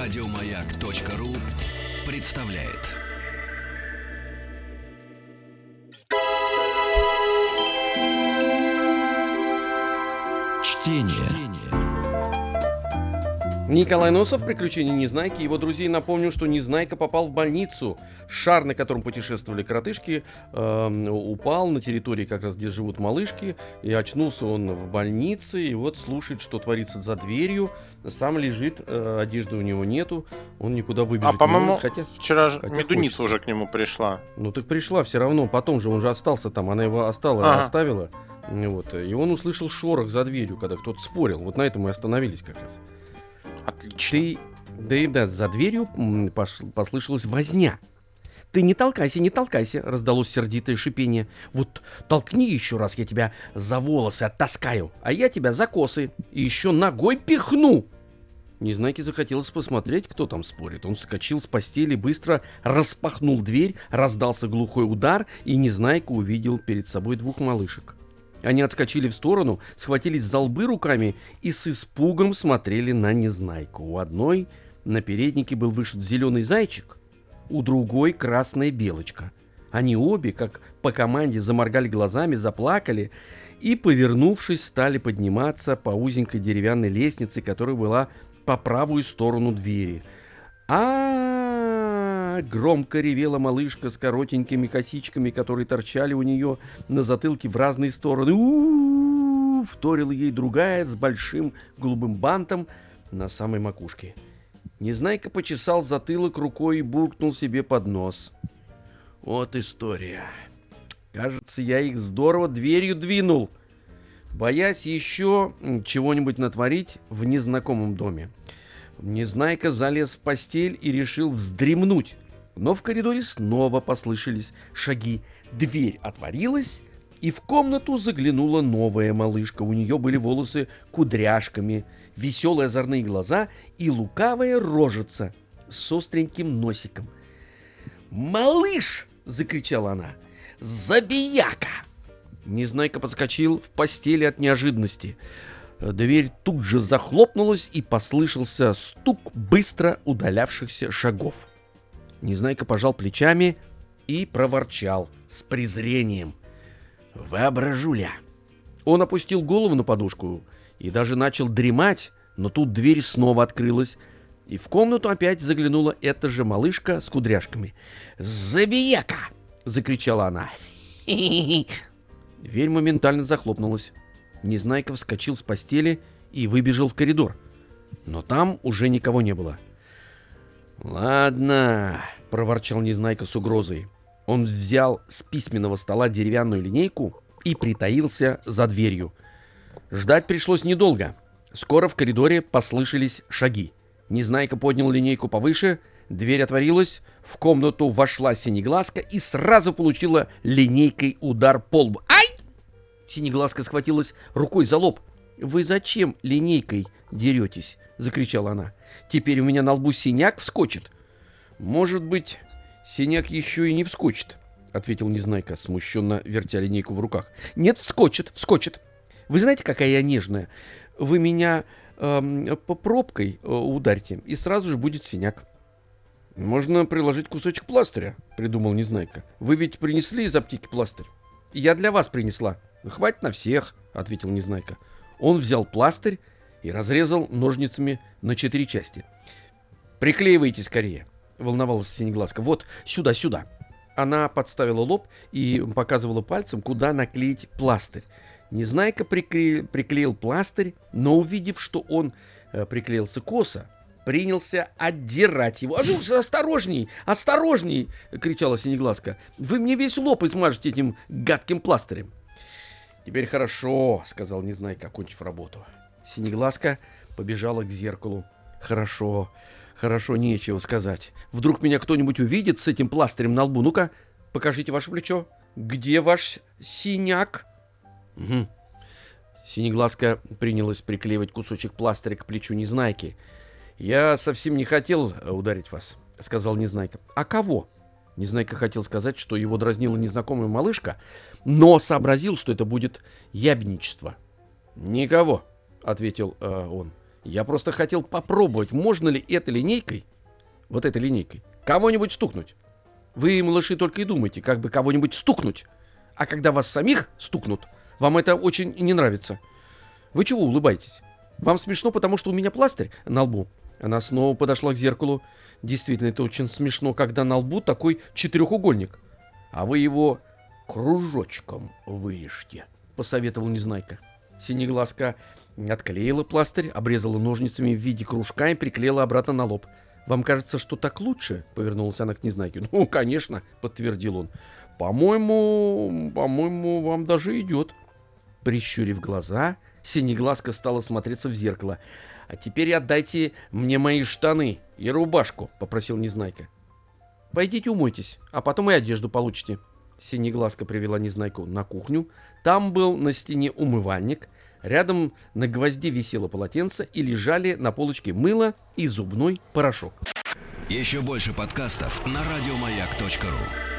Радиомаяк.ру представляет. Чтение. Николай Носов, «Приключения Незнайки». Его друзей напомню, что Незнайка попал в больницу. Шар, на котором путешествовали коротышки, упал на территории, как раз где живут малышки. И очнулся он в больнице. И вот слушает, что творится за дверью. Сам лежит, одежды у него нету. Он никуда выбежать не может. По-моему, вчера же хотя Медуница хочется. уже к нему пришла. Ну так пришла все равно. Потом же он же остался там. Она его оставила. Вот. И он услышал шорох за дверью, когда кто-то спорил. Вот на этом мы остановились как раз. Отлично. Да, за дверью послышалась возня. «Ты не толкайся, не толкайся!» — раздалось сердитое шипение. «Вот толкни еще раз, я тебя за волосы оттаскаю, а я тебя за косы и еще ногой пихну!» Незнайке захотелось посмотреть, кто там спорит. Он вскочил с постели, быстро распахнул дверь, раздался глухой удар, и Незнайка увидел перед собой двух малышек. Они отскочили в сторону, схватились за лбы руками и с испугом смотрели на Незнайку. У одной на переднике был вышит зеленый зайчик, у другой красная белочка. Они обе, как по команде, заморгали глазами, заплакали и, повернувшись, стали подниматься по узенькой деревянной лестнице, которая была по правую сторону двери. Громко ревела малышка с коротенькими косичками, которые торчали у нее на затылке в разные стороны. Вторила ей другая с большим голубым бантом на самой макушке. Незнайка почесал затылок рукой и буркнул себе под нос. Вот история. Кажется, я их здорово дверью двинул, боясь еще чего-нибудь натворить в незнакомом доме. Незнайка залез в постель и решил вздремнуть. Но в коридоре снова послышались шаги. Дверь отворилась, и в комнату заглянула новая малышка. У нее были волосы кудряшками, веселые озорные глаза и лукавая рожица с остреньким носиком. «Малыш!» — закричала она. «Забияка!» Незнайка подскочил в постели от неожиданности. Дверь тут же захлопнулась, и послышался стук быстро удалявшихся шагов. Незнайка пожал плечами и проворчал с презрением: «Воображуля!» Он опустил голову на подушку и даже начал дремать, но тут дверь снова открылась, и в комнату опять заглянула эта же малышка с кудряшками. «Забияка!» — закричала она. Дверь моментально захлопнулась. Незнайка вскочил с постели и выбежал в коридор. Но там уже никого не было. «Ладно», — проворчал Незнайка с угрозой. Он взял с письменного стола деревянную линейку и притаился за дверью. Ждать пришлось недолго. Скоро в коридоре послышались шаги. Незнайка поднял линейку повыше, дверь отворилась, в комнату вошла Синеглазка и сразу получила линейкой удар по лбу. «Ай!» Синеглазка схватилась рукой за лоб. «Вы зачем линейкой деретесь?» — закричала она. «Теперь у меня на лбу синяк вскочит». «Может быть, синяк еще и не вскочит», — ответил Незнайка, смущенно вертя линейку в руках. «Нет, вскочит. Вы знаете, какая я нежная? Вы меня по пробкой ударьте, и сразу же будет синяк». «Можно приложить кусочек пластыря», — придумал Незнайка. «Вы ведь принесли из аптеки пластырь?» «Я для вас принесла». «Хватит на всех», — ответил Незнайка. Он взял пластырь и разрезал ножницами на 4 части. «Приклеивайте скорее», — волновалась Синеглазка. «Вот сюда». Она подставила лоб и показывала пальцем, куда наклеить пластырь. Незнайка приклеил пластырь, но, увидев, что он приклеился косо, принялся отдирать его. «Осторожней! — кричала Синеглазка. — Вы мне весь лоб измажете этим гадким пластырем». «Теперь хорошо», — сказал Незнайка, окончив работу. Синеглазка побежала к зеркалу. Хорошо, нечего сказать. Вдруг меня кто-нибудь увидит с этим пластырем на лбу. Ну-ка, покажите ваше плечо. Где ваш синяк?» Угу. Синеглазка принялась приклеивать кусочек пластыря к плечу Незнайки. «Я совсем не хотел ударить вас», — сказал Незнайка. «А кого?» Незнайка хотел сказать, что его дразнила незнакомая малышка, но сообразил, что это будет ябедничество. «Никого», — ответил он. Я просто хотел попробовать, можно ли этой линейкой, вот этой линейкой, кого-нибудь стукнуть. Вы, малыши, только и думаете, как бы кого-нибудь стукнуть. А когда вас самих стукнут, вам это очень не нравится. Вы чего улыбаетесь? Вам смешно, потому что у меня пластырь на лбу? Она снова подошла к зеркалу. Действительно, это очень смешно, когда на лбу такой четырехугольник. А вы его кружочком вырежьте, посоветовал Незнайка. Синеглазка отклеила пластырь, обрезала ножницами в виде кружка и приклеила обратно на лоб. «Вам кажется, что так лучше?» — повернулась она к Незнайке. «Ну, конечно», — подтвердил он. «По-моему, вам даже идет». Прищурив глаза, Синеглазка стала смотреться в зеркало. «А теперь отдайте мне мои штаны и рубашку», — попросил Незнайка. «Пойдите умойтесь, а потом и одежду получите». Синеглазка привела Незнайку на кухню. Там был на стене умывальник. Рядом на гвозде висело полотенце и лежали на полочке мыло и зубной порошок. Еще больше подкастов на радиомаяк.ру.